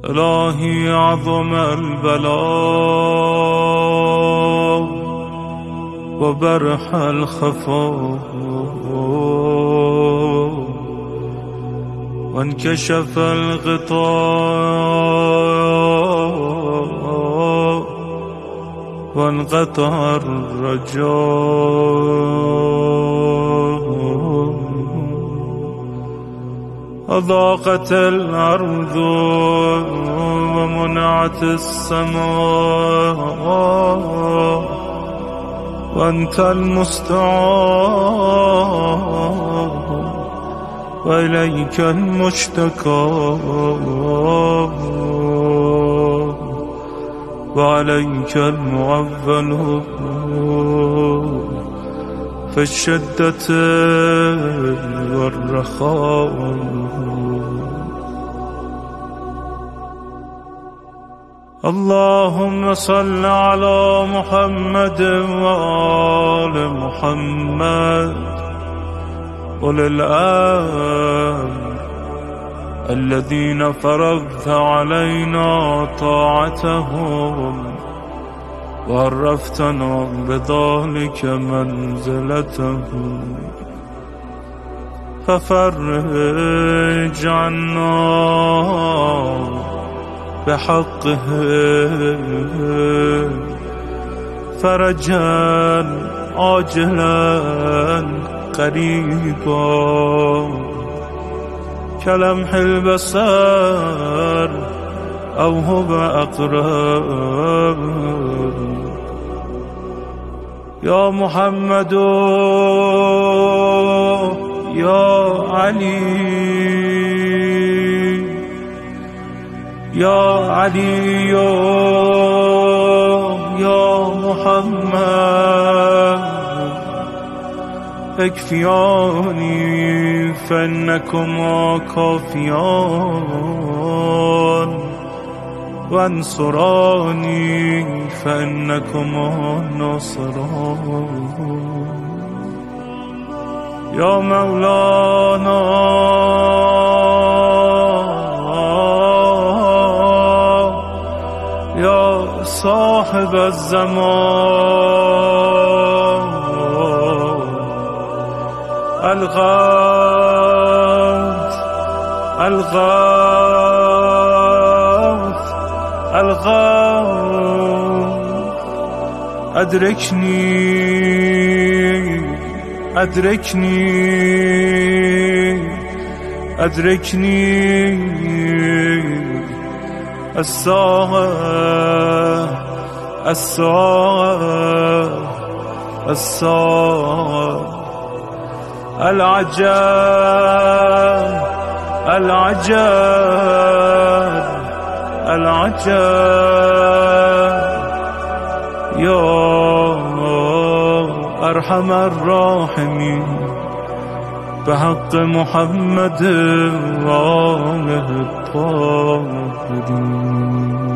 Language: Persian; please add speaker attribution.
Speaker 1: إلهي عظم البلاء وبرح الخفاء وانكشف الغطاء وانقطع الرجاء أضاقت الأرض ومنعت السماء وأنت المستعان وإليك المشتكى وعليك المعول في الشدة والرخاء. اللهم صل على محمد وآل محمد أولي الأمر الذين فرضت علينا طاعتهم وعرفتنا بذلك منزلتهم، ففرج عنا بحقهم فرجا عاجلا قريبا كلمح البصر أو هو أقرب. يا محمد يا علي يا علي يا محمد اكفياني فإنكما كافيان وانصراني فإنكما ناصران. يا مولانا يا صاحب الزمان الغوث الغوث الغوث أدركني أدركني أدركني الساعة الساعة الساعة العجاب العجاب العجاب. يا أرحم الراحمين بحق محمد وآله الطاهرين.